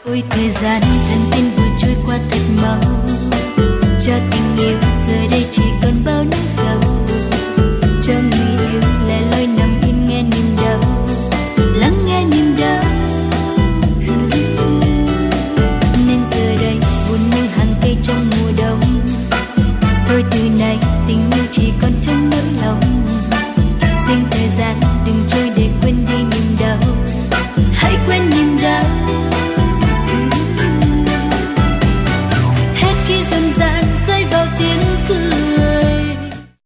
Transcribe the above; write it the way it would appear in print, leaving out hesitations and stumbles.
Ôi thời gian thân tin vừa trôi qua thật mau,